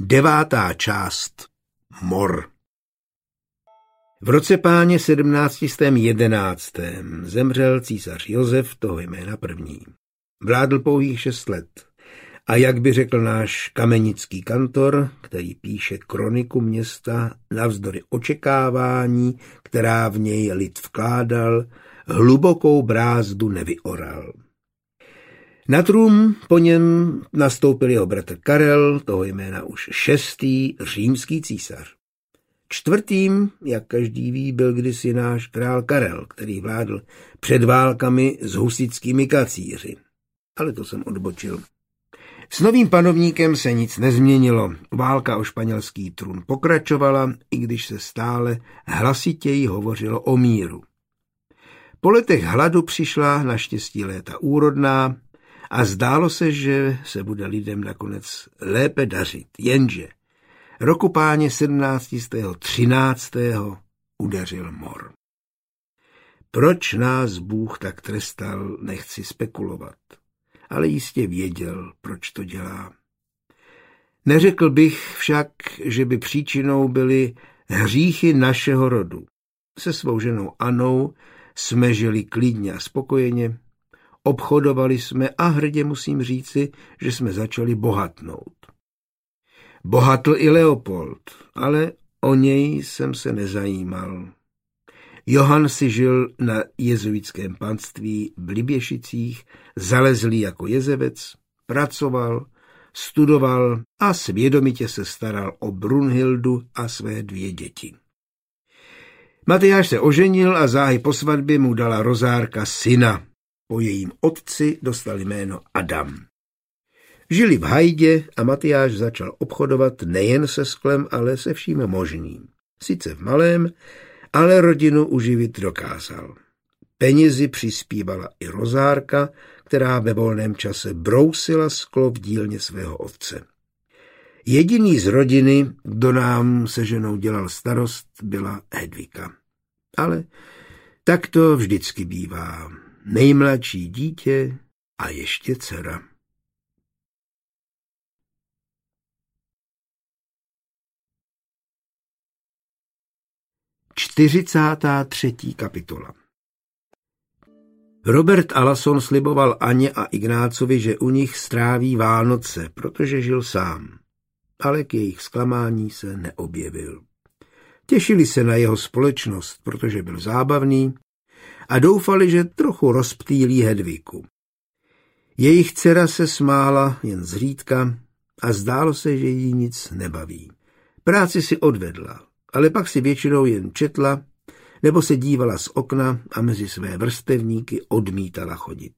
9. část. Mor. V roce Páně 1711. zemřel císař Josef, toho jména první. Vládl pouhých 6 let. A jak by řekl náš kamenický kantor, který píše kroniku města, navzdory očekávání, která v něj lid vkládal, hlubokou brázdu nevyoral. Na trůn po něm nastoupil jeho bratr Karel, toho jména už 6. římský císař. 4., jak každý ví, byl kdysi náš král Karel, který vládl před válkami s husitskými kacíři. Ale to jsem odbočil. S novým panovníkem se nic nezměnilo. Válka o španělský trůn pokračovala, i když se stále hlasitěji hovořilo o míru. Po letech hladu přišla naštěstí léta úrodná a zdálo se, že se bude lidem nakonec lépe dařit. Jenže roku Páně 1713. udeřil mor. Proč nás Bůh tak trestal, nechci spekulovat, ale jistě věděl, proč to dělá. Neřekl bych však, že by příčinou byly hříchy našeho rodu. Se svou ženou Anou jsme žili klidně a spokojeně, obchodovali jsme a hrdě musím říci, že jsme začali bohatnout. Bohatl i Leopold, ale o něj jsem se nezajímal. Johann si žil na jezuitském panství v Liběšicích, zalezlý jako jezevec, pracoval, studoval a svědomitě se staral o Brunhildu a své 2 děti. Matyáš se oženil a záhy po svatbě mu dala Rozárka syna. Po jejím otci dostal jméno Adam. Žili v hajdě a Matyáš začal obchodovat nejen se sklem, ale se vším možným. Sice v malém, ale rodinu uživit dokázal. Penězi přispívala i Rozárka, která ve volném čase brousila sklo v dílně svého otce. Jediný z rodiny, kdo nám se ženou dělal starost, byla Hedvika. Ale tak to vždycky bývá. Nejmladší dítě a ještě dcera. 43. kapitola. Robert Alasson sliboval Aně a Ignácovi, že u nich stráví Vánoce, protože žil sám. Ale k jejich zklamání se neobjevil. Těšili se na jeho společnost, protože byl zábavný, a doufali, že trochu rozptýlí Hedviku. Jejich dcera se smála jen zřídka a zdálo se, že jí nic nebaví. Práci si odvedla, ale pak si většinou jen četla nebo se dívala z okna a mezi své vrstevníky odmítala chodit.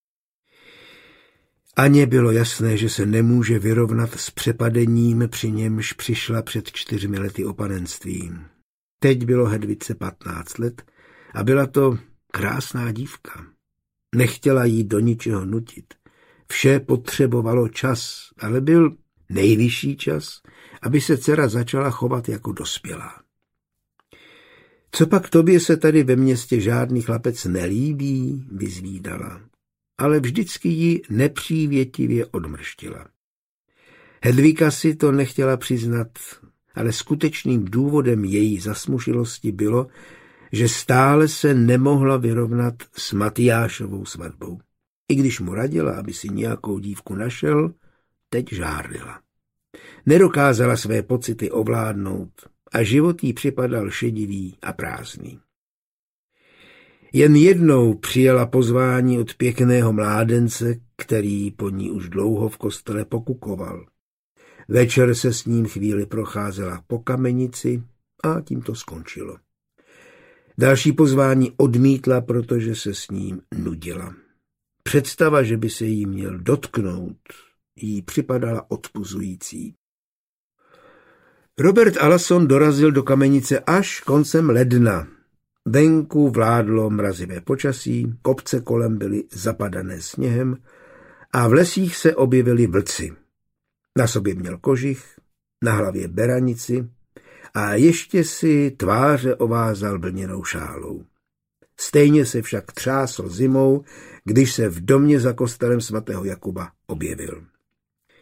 Aně bylo jasné, že se nemůže vyrovnat s přepadením, při němž přišla před 4 lety o panenství. Teď bylo Hedvice 15 let a byla to krásná dívka. Nechtěla jí do ničeho nutit. Vše potřebovalo čas, ale byl nejvyšší čas, aby se dcera začala chovat jako dospělá. Co pak tobě se tady ve městě žádný chlapec nelíbí, vyzvídala, ale vždycky ji nepřívětivě odmrštila. Hedvika si to nechtěla přiznat, ale skutečným důvodem její zasmušilosti bylo, že stále se nemohla vyrovnat s Matyášovou svatbou. I když mu radila, aby si nějakou dívku našel, teď žárlila. Nedokázala své pocity ovládnout a život jí připadal šedivý a prázdný. Jen jednou přijela pozvání od pěkného mládence, který po ní už dlouho v kostele pokukoval. Večer se s ním chvíli procházela po kamenici a tím to skončilo. Další pozvání odmítla, protože se s ním nudila. Představa, že by se jí měl dotknout, jí připadala odpuzující. Robert Alasson dorazil do kamenice až koncem ledna. Venku vládlo mrazivé počasí, kopce kolem byly zapadané sněhem a v lesích se objevili vlci. Na sobě měl kožich, na hlavě beranici a ještě si tváře ovázal vlněnou šálou. Stejně se však třásl zimou, když se v domě za kostelem svatého Jakuba objevil.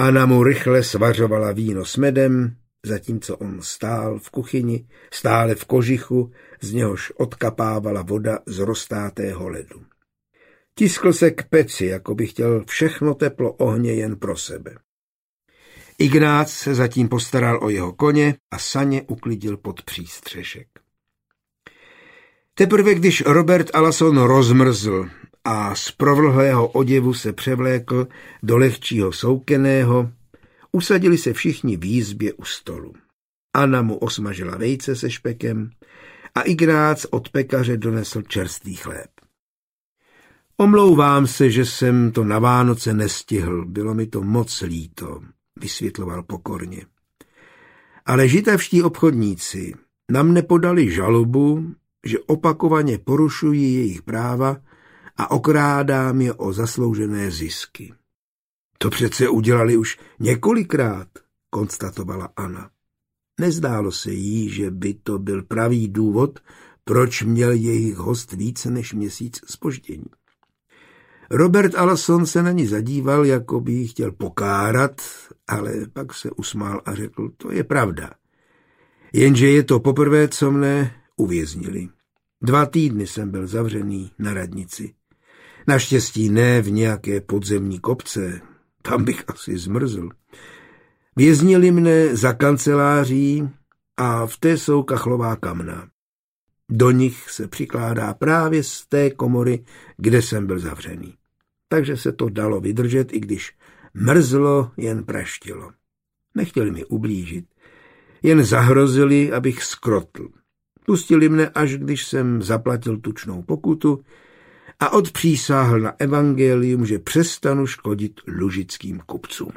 Anna mu rychle svařovala víno s medem, zatímco on stál v kuchyni, stále v kožichu, z něhož odkapávala voda z roztátého ledu. Tiskl se k peci, jako by chtěl všechno teplo ohně jen pro sebe. Ignác se zatím postaral o jeho koně a saně uklidil pod přístřešek. Teprve když Robert Alason rozmrzl a z provlhlého oděvu se převlékl do lehčího soukeného, usadili se všichni v jizbě u stolu. Anna mu osmažila vejce se špekem a Ignác od pekaře donesl čerstvý chléb. Omlouvám se, že jsem to na Vánoce nestihl, bylo mi to moc líto, vysvětloval pokorně. Ale žitavští obchodníci nám nepodali žalobu, že opakovaně porušují jejich práva a okrádám je o zasloužené zisky. To přece udělali už několikrát, konstatovala Anna. Nezdálo se jí, že by to byl pravý důvod, proč měl jejich host více než měsíc zpoždění. Robert Alason se na ní zadíval, jako by ji chtěl pokárat, ale pak se usmál a řekl, to je pravda. Jenže je to poprvé, co mne uvěznili. 2 týdny jsem byl zavřený na radnici. Naštěstí ne v nějaké podzemní kopce, tam bych asi zmrzl. Věznili mne za kanceláří a v té jsou kachlová kamna. Do nich se přikládá právě z té komory, kde jsem byl zavřený. Takže se to dalo vydržet, i když mrzlo, jen praštilo. Nechtěli mi ublížit, jen zahrozili, abych skrotl. Pustili mne, až když jsem zaplatil tučnou pokutu a odpřísáhl na evangelium, že přestanu škodit lužickým kupcům.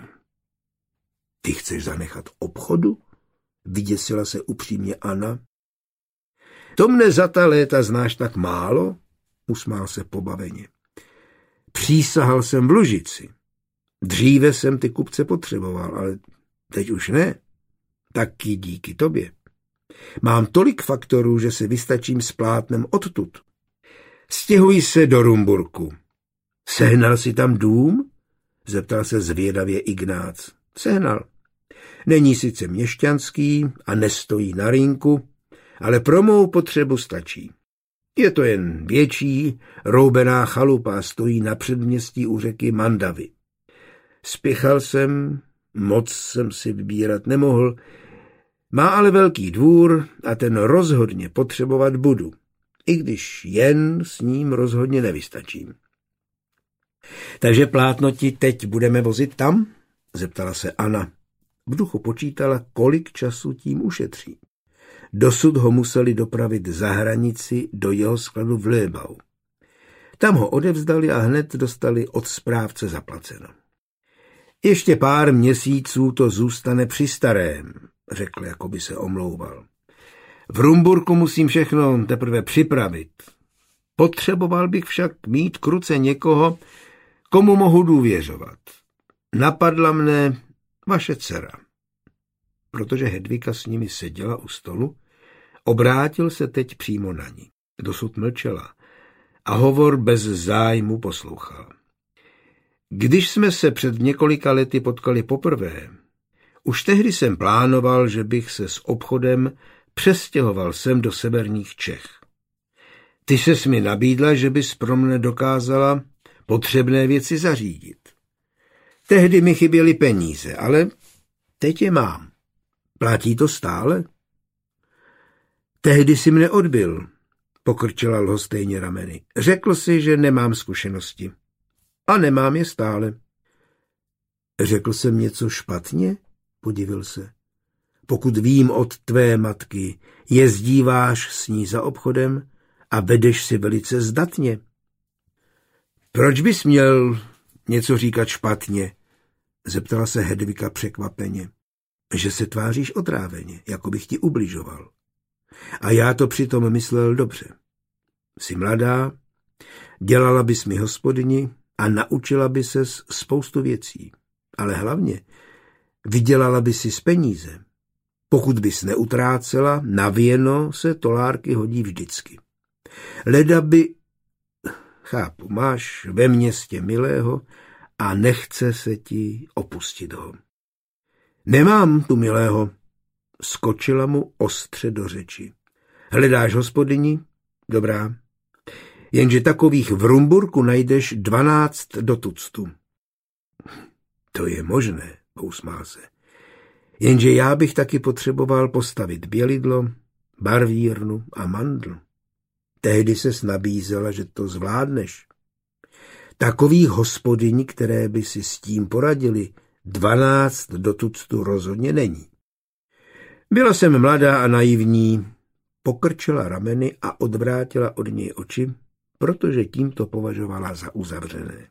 Ty chceš zanechat obchodu? Vyděsila se upřímně Anna. To mne za ta léta znáš tak málo? Usmál se pobaveně. Přísahal jsem v Lužici. Dříve jsem ty kupce potřeboval, ale teď už ne. Taky díky tobě. Mám tolik faktorů, že se vystačím s plátnem odtud. Stěhuji se do Rumburku. Sehnal si tam dům? Zeptal se zvědavě Ignác. Sehnal. Není sice měšťanský a nestojí na rynku, ale pro mou potřebu stačí. Je to jen větší, roubená chalupa, stojí na předměstí u řeky Mandavy. Spěchal jsem, moc jsem si vybírat nemohl, má ale velký dvůr a ten rozhodně potřebovat budu, i když jen s ním rozhodně nevystačím. Takže plátno ti teď budeme vozit tam? Zeptala se Anna. V duchu počítala, kolik času tím ušetří. Dosud ho museli dopravit za hranici do jeho skladu v Lébau. Tam ho odevzdali a hned dostali od správce zaplaceno. Ještě pár měsíců to zůstane při starém, řekl, jako by se omlouval. V Rumburku musím všechno teprve připravit. Potřeboval bych však mít k ruce někoho, komu mohu důvěřovat. Napadla mne vaše dcera. Protože Hedvika s nimi seděla u stolu, obrátil se teď přímo na ní. Dosud mlčela a hovor bez zájmu poslouchala. Když jsme se před několika lety potkali poprvé, už tehdy jsem plánoval, že bych se s obchodem přestěhoval sem do severních Čech. Ty ses mi nabídla, že bys pro mne dokázala potřebné věci zařídit. Tehdy mi chyběly peníze, ale teď je mám. Platí to stále? Tehdy si mne odbyl, pokrčila lhostejně rameny. Řekl si, že nemám zkušenosti. A nemám je stále. Řekl jsem něco špatně? Podivil se. Pokud vím od tvé matky, jezdíváš s ní za obchodem a vedeš si velice zdatně. Proč bys měl něco říkat špatně? Zeptala se Hedvika překvapeně. Že se tváříš otráveně, jako bych ti ubližoval. A já to přitom myslel dobře. Jsi mladá, dělala bys mi hospodyni a naučila by ses spoustu věcí. Ale hlavně vydělala by si z peníze. Pokud bys neutrácela, na věno se tolárky hodí vždycky. Leda by... Chápu, máš ve městě milého a nechce se ti opustit ho. Nemám tu milého, skočila mu ostře do řeči. Hledáš hospodyni? Dobrá. Jenže takových v Rumburku najdeš 12 do tuctu. To je možné, pousmál se. Jenže já bych taky potřeboval postavit bělidlo, barvírnu a mandl. Tehdy ses nabízela, že to zvládneš. Takových hospodyň, které by si s tím poradili, 12 do tuctu rozhodně není. Byla jsem mladá a naivní, pokrčila rameny a odvrátila od něj oči, protože tím to považovala za uzavřené.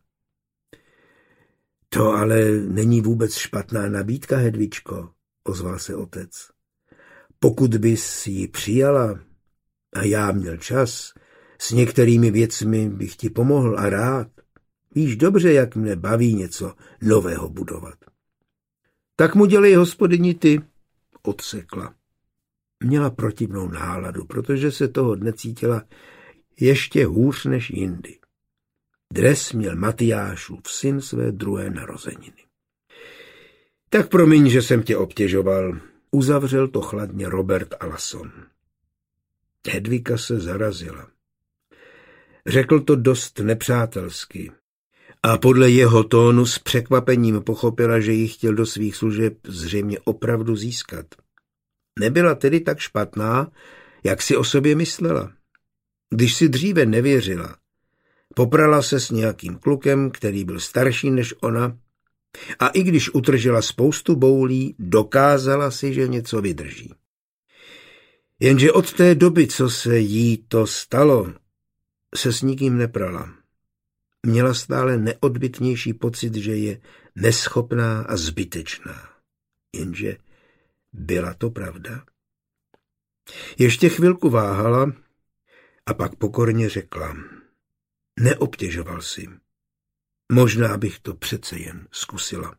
To ale není vůbec špatná nabídka, Hedvičko, ozval se otec. Pokud bys ji přijala a já měl čas, s některými věcmi bych ti pomohl a rád. Víš dobře, jak mne baví něco nového budovat. Tak mu dělej hospodyni ty, odsekla. Měla protivnou náladu, protože se toho dne cítila ještě hůř než jindy. Dnes měl Matyášův syn své 2. narozeniny. Tak promiň, že jsem tě obtěžoval, uzavřel to chladně Robert Alason. Hedvika se zarazila. Řekl to dost nepřátelsky a podle jeho tónu s překvapením pochopila, že ji chtěl do svých služeb zřejmě opravdu získat. Nebyla tedy tak špatná, jak si o sobě myslela. Když si dříve nevěřila, poprala se s nějakým klukem, který byl starší než ona, a i když utržila spoustu boulí, dokázala si, že něco vydrží. Jenže od té doby, co se jí to stalo, se s nikým neprala. Měla stále neodbytnější pocit, že je neschopná a zbytečná. Jenže byla to pravda. Ještě chvilku váhala a pak pokorně řekla: neobtěžoval si. Možná bych to přece jen zkusila.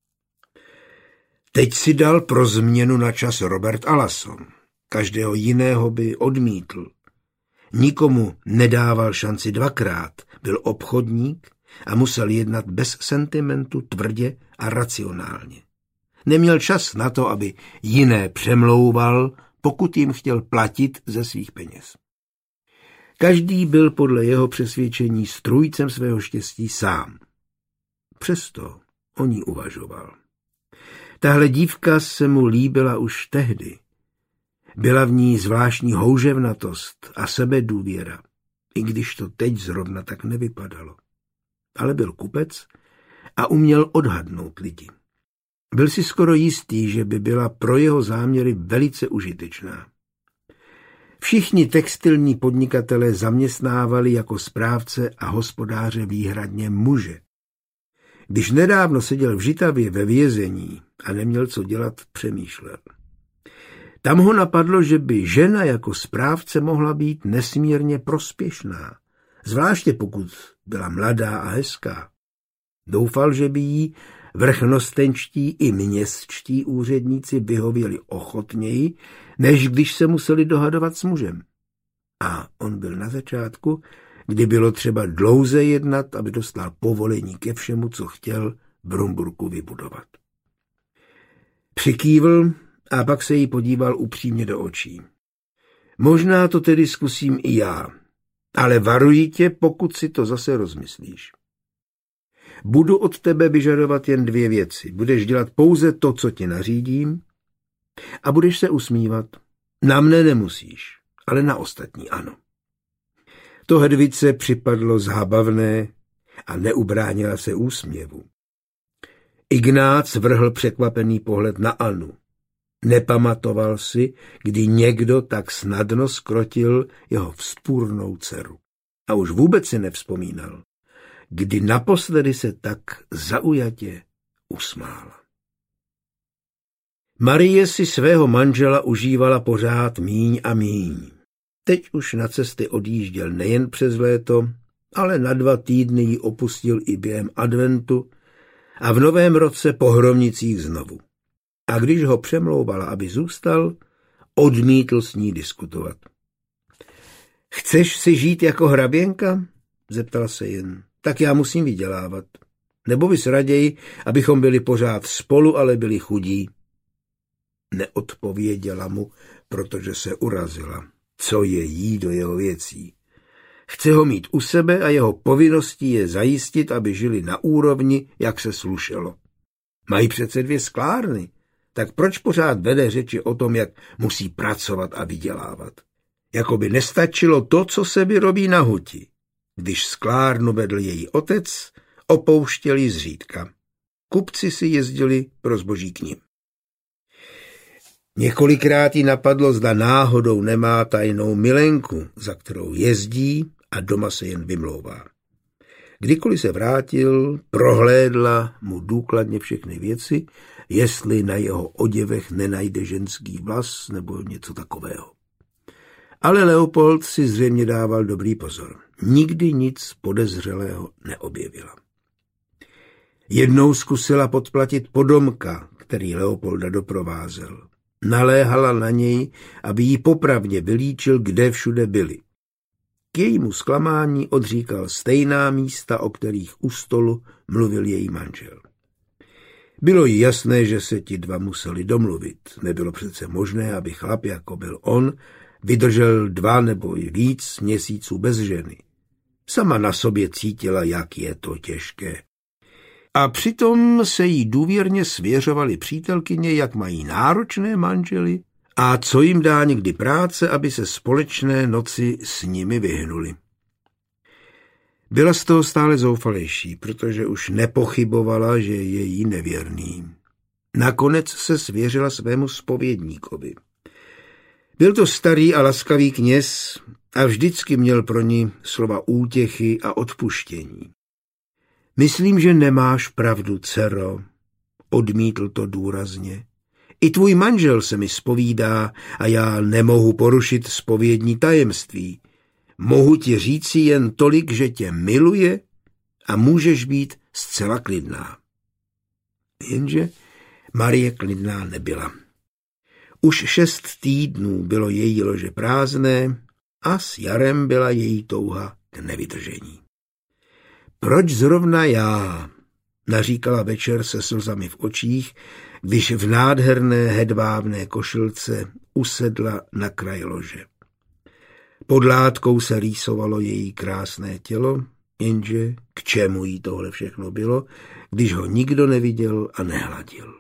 Teď si dal pro změnu na čas Robert Alason. Každého jiného by odmítl. Nikomu nedával šanci 2krát, byl obchodník a musel jednat bez sentimentu, tvrdě a racionálně. Neměl čas na to, aby jiné přemlouval, pokud jim chtěl platit ze svých peněz. Každý byl podle jeho přesvědčení strůjcem svého štěstí sám. Přesto o ní uvažoval. Tahle dívka se mu líbila už tehdy. Byla v ní zvláštní houževnatost a sebedůvěra, i když to teď zrovna tak nevypadalo. Ale byl kupec a uměl odhadnout lidi. Byl si skoro jistý, že by byla pro jeho záměry velice užitečná. Všichni textilní podnikatelé zaměstnávali jako správce a hospodáře výhradně muže. Když nedávno seděl v Žitavě ve vězení a neměl co dělat, přemýšlel. Tam ho napadlo, že by žena jako správce mohla být nesmírně prospěšná, zvláště pokud byla mladá a hezká. Doufal, že by jí vrchnostenčtí i městští úředníci vyhověli ochotněji, než když se museli dohadovat s mužem. A on byl na začátku, kdy bylo třeba dlouze jednat, aby dostal povolení ke všemu, co chtěl v Rumburku vybudovat. Přikývl a pak se jí podíval upřímně do očí. Možná to tedy zkusím i já, ale varuji tě, pokud si to zase rozmyslíš. Budu od tebe vyžadovat jen 2 věci. Budeš dělat pouze to, co ti nařídím, a budeš se usmívat. Na mne nemusíš, ale na ostatní ano. To Hedvice připadlo zábavné a neubránila se úsměvu. Ignác vrhl překvapený pohled na Anu. Nepamatoval si, kdy někdo tak snadno skrotil jeho vzpůrnou dceru. A už vůbec si nevzpomínal, kdy naposledy se tak zaujatě usmála. Marie si svého manžela užívala pořád míň a míň. Teď už na cesty odjížděl nejen přes léto, ale na 2 týdny ji opustil i během adventu a v novém roce po Hromnicích znovu. A když ho přemlouvala, aby zůstal, odmítl s ní diskutovat. Chceš si žít jako hraběnka? Zeptal se jen. Tak já musím vydělávat. Nebo bys raději, abychom byli pořád spolu, ale byli chudí? Neodpověděla mu, protože se urazila. Co je jí do jeho věcí? Chce ho mít u sebe a jeho povinností je zajistit, aby žili na úrovni, jak se slušelo. Mají přece 2 sklárny, tak proč pořád vede řeči o tom, jak musí pracovat a vydělávat? Jakoby nestačilo to, co se vyrobí na huti. Když sklárnu vedl její otec, opouštěli zřídka. Kupci si jezdili pro zboží k nim. Několikrát jí napadlo, zda náhodou nemá tajnou milenku, za kterou jezdí a doma se jen vymlouvá. Kdykoliv se vrátil, prohlédla mu důkladně všechny věci, jestli na jeho oděvech nenajde ženský vlas nebo něco takového. Ale Leopold si zřejmě dával dobrý pozor. Nikdy nic podezřelého neobjevila. Jednou zkusila podplatit podomka, který Leopolda doprovázel. Naléhala na něj, aby jí popravdě vylíčil, kde všude byli. K jejímu zklamání odříkal stejná místa, o kterých u stolu mluvil její manžel. Bylo jí jasné, že se ti dva museli domluvit. Nebylo přece možné, aby chlap, jako byl on, vydržel 2 nebo i víc měsíců bez ženy. Sama na sobě cítila, jak je to těžké. A přitom se jí důvěrně svěřovaly přítelkyně, jak mají náročné manžely a co jim dá někdy práce, aby se společné noci s nimi vyhnuli. Byla z toho stále zoufalejší, protože už nepochybovala, že je jí nevěrný. Nakonec se svěřila svému zpovědníkovi. Byl to starý a laskavý kněz a vždycky měl pro ní slova útěchy a odpuštění. Myslím, že nemáš pravdu, dcero, odmítl to důrazně. I tvůj manžel se mi zpovídá a já nemohu porušit zpovědní tajemství. Mohu ti říci jen tolik, že tě miluje a můžeš být zcela klidná. Jenže Marie klidná nebyla. Už 6 týdnů bylo její lože prázdné a s jarem byla její touha k nevydržení. Proč zrovna já? Naříkala večer se slzami v očích, když v nádherné hedvábné košilce usedla na kraj lože. Pod látkou se rýsovalo její krásné tělo, jenže k čemu jí tohle všechno bylo, když ho nikdo neviděl a nehladil.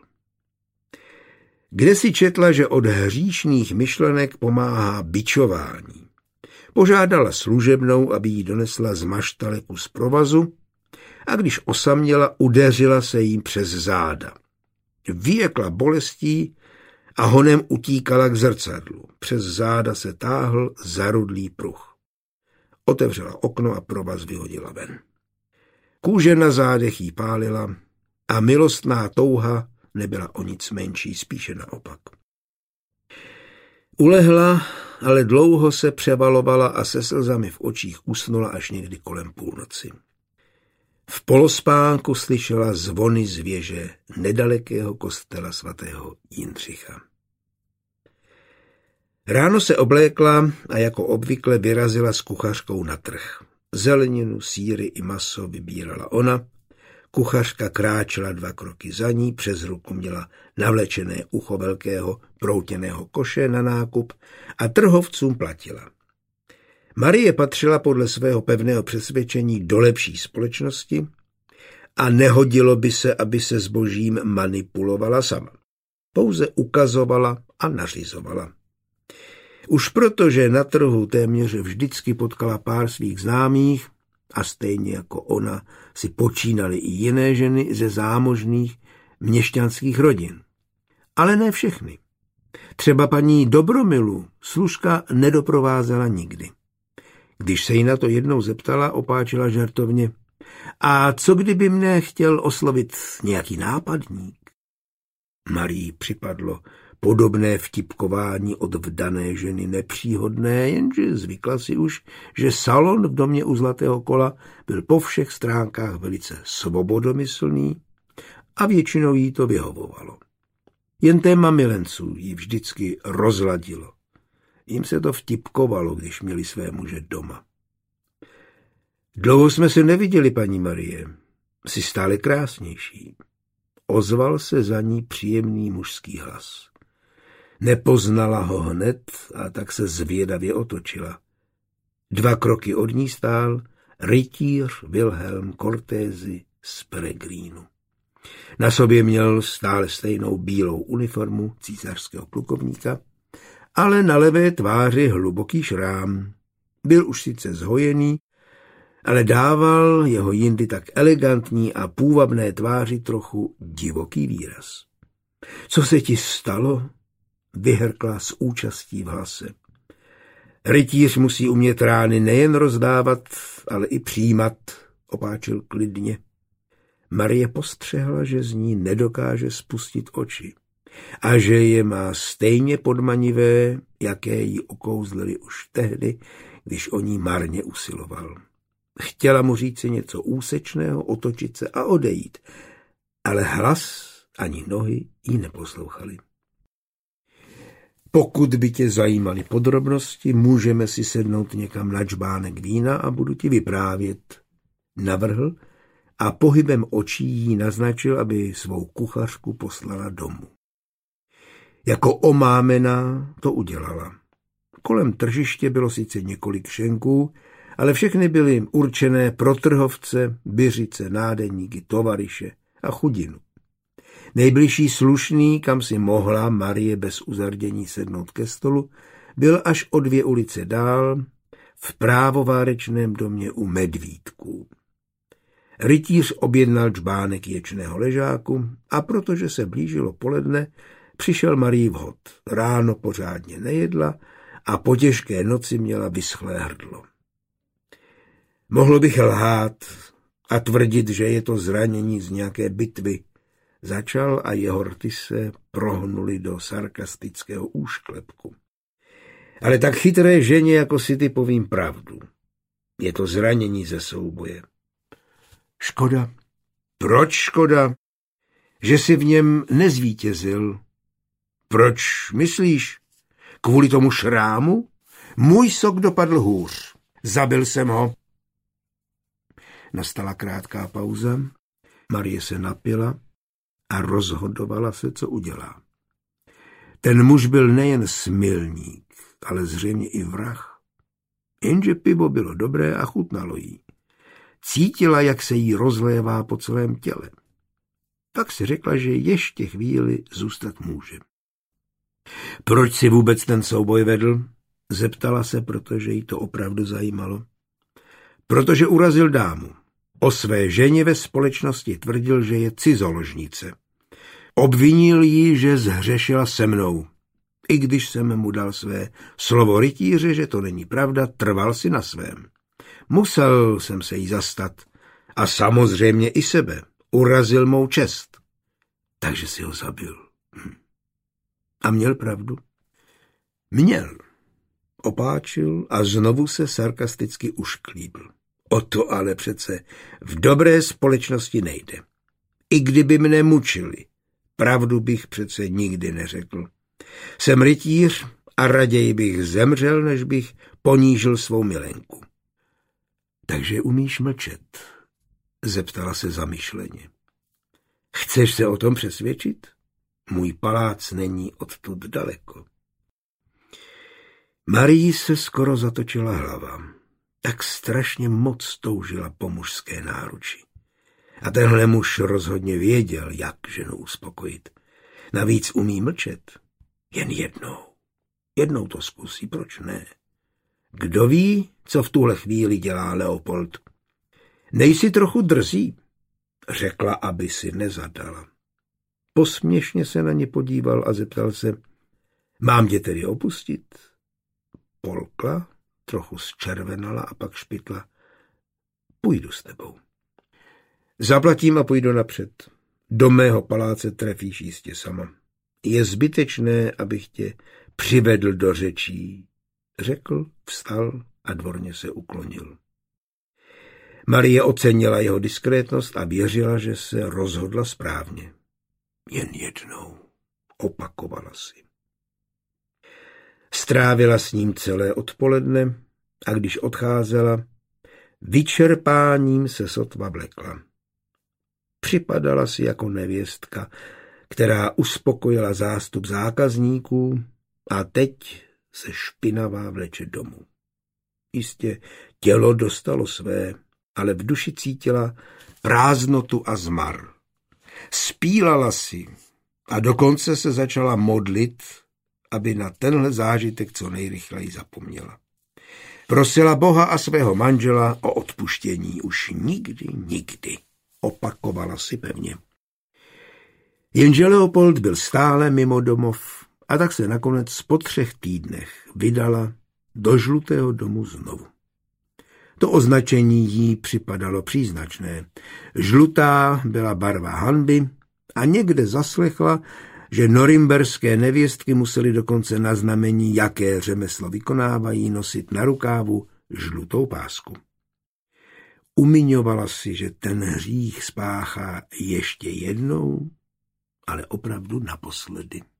Kde si četla, že od hříšných myšlenek pomáhá bičování. Požádala služebnou, aby jí donesla z maštale kus provazu a když osaměla, udeřila se jim přes záda. Vyjekla bolestí a honem utíkala k zrcadlu. Přes záda se táhl zarudlý pruh. Otevřela okno a provaz vyhodila ven. Kůže na zádech jí pálila a milostná touha nebyla o nic menší, spíše naopak. Ulehla, ale dlouho se převalovala a se slzami v očích usnula až někdy kolem půlnoci. V polospánku slyšela zvony z věže nedalekého kostela svatého Jindřicha. Ráno se oblékla a jako obvykle vyrazila s kuchařkou na trh. Zeleninu, sýry i maso vybírala ona. Kuchařka kráčela 2 kroky za ní, přes ruku měla navlečené ucho velkého proutěného koše na nákup a trhovcům platila. Marie patřila podle svého pevného přesvědčení do lepší společnosti a nehodilo by se, aby se zbožím manipulovala sama. Pouze ukazovala a nařizovala. Už proto, že na trhu téměř vždycky potkala pár svých známých a stejně jako ona si počínaly i jiné ženy ze zámožných měšťanských rodin. Ale ne všechny. Třeba paní Dobromilu služka nedoprovázela nikdy. Když se jí na to jednou zeptala, opáčila žertovně. A co kdyby mne chtěl oslovit nějaký nápadník? Marii připadlo podobné vtipkování od vdané ženy nepříhodné, jenže zvykla si už, že salon v domě u Zlatého kola byl po všech stránkách velice svobodomyslný a většinou jí to vyhovovalo. Jen téma milenců jí vždycky rozladilo. Jim se to vtipkovalo, když měli své muže doma. Dlouho jsme se neviděli, paní Marie. jsi stále krásnější. Ozval se za ní příjemný mužský hlas. Nepoznala ho hned a tak se zvědavě otočila. 2 kroky od ní stál rytíř Wilhelm Cortési z Peregrínu. Na sobě měl stále stejnou bílou uniformu císařského plukovníka, ale na levé tváři hluboký šrám. Byl už sice zhojený, ale dával jeho jindy tak elegantní a půvabné tváři trochu divoký výraz. Co se ti stalo? Vyhrkla s účastí v hlase. Rytíř musí umět rány nejen rozdávat, ale i přijímat, opáčil klidně. Marie postřehla, že z ní nedokáže spustit oči a že je má stejně podmanivé, jaké jí okouzlily už tehdy, když o ní marně usiloval. Chtěla mu říci něco úsečného, otočit se a odejít, ale hlas ani nohy jí neposlouchali. Pokud by tě zajímaly podrobnosti, můžeme si sednout někam na džbánek vína a budu ti vyprávět, navrhl a pohybem očí jí naznačil, aby svou kuchařku poslala domů. Jako omámená to udělala. Kolem tržiště bylo sice několik šenků, ale všechny byly určené pro trhovce, byřice, nádeníky, tovaryše a chudinu. Nejbližší slušný, kam si mohla Marie bez uzardění sednout ke stolu, byl až o 2 ulice dál, v právovárečném domě u Medvídků. Rytíř objednal džbánek ječného ležáku a protože se blížilo poledne, přišel Marii vhod. Ráno pořádně nejedla a po těžké noci měla vyschlé hrdlo. Mohl bych lhát a tvrdit, že je to zranění z nějaké bitvy, začal a jeho rty se prohnuli do sarkastického úšklepku. Ale tak chytré ženě jako si ty povím pravdu. Je to zranění ze souboje. Škoda. Proč škoda? Že si v něm nezvítězil. Proč myslíš? Kvůli tomu šrámu? Můj sok dopadl hůř. Zabil jsem ho. Nastala krátká pauza. Marie se napila a rozhodovala se, co udělá. Ten muž byl nejen smilník, ale zřejmě i vrah. Jenže pivo bylo dobré a chutnalo jí. Cítila, jak se jí rozlévá po celém těle. Tak si řekla, že ještě chvíli zůstat může. Proč si vůbec ten souboj vedl? Zeptala se, protože jí to opravdu zajímalo. Protože urazil dámu. O své ženě ve společnosti tvrdil, že je cizoložnice. Obvinil ji, že zhřešila se mnou. I když jsem mu dal své slovo rytíře, že to není pravda, trval si na svém. Musel jsem se jí zastat. A samozřejmě i sebe. Urazil mou čest. Takže si ho zabil. A měl pravdu? Měl. Opáčil a znovu se sarkasticky ušklíbil. O to ale přece v dobré společnosti nejde. I kdyby mne mučili, pravdu bych přece nikdy neřekl. Jsem rytíř a raději bych zemřel, než bych ponížil svou milenku. Takže umíš mlčet? Zeptala se zamyšleně. Chceš se o tom přesvědčit? Můj palác není odtud daleko. Marii se skoro zatočila hlava. Tak strašně moc toužila po mužské náruči. A tenhle muž rozhodně věděl, jak ženu uspokojit. Navíc umí mlčet. Jen jednou. Jednou to zkusí, proč ne? Kdo ví, co v tuhle chvíli dělá Leopold? Nejsi trochu drzí, řekla, aby si nezadala. Posměšně se na ně podíval a zeptal se, mám tě tedy opustit? Polkla, trochu zčervenala a pak špitla. Půjdu s tebou. Zaplatím a půjdu napřed. Do mého paláce trefíš jistě sama. Je zbytečné, abych tě přivedl do řečí, řekl, vstal a dvorně se uklonil. Marie ocenila jeho diskrétnost a věřila, že se rozhodla správně. Jen jednou, opakovala si. Strávila s ním celé odpoledne a když odcházela, vyčerpáním se sotva vlekla. Připadala si jako nevěstka, která uspokojila zástup zákazníků a teď se špinavá vleče domů. Jistě tělo dostalo své, ale v duši cítila prázdnotu a zmar. Spílala si a dokonce se začala modlit, aby na tenhle zážitek co nejrychleji zapomněla. Prosila Boha a svého manžela o odpuštění. Už nikdy, opakovala si pevně. Jenže Leopold byl stále mimo domov a tak se nakonec po 3 týdnech vydala do Žlutého domu znovu. To označení jí připadalo příznačné. Žlutá byla barva hanby a někde zaslechla, že norimberské nevěstky musely dokonce na znamení, jaké řemeslo vykonávají, nosit na rukávu žlutou pásku. Umiňovala si, že ten hřích spáchá ještě jednou, ale opravdu naposledy.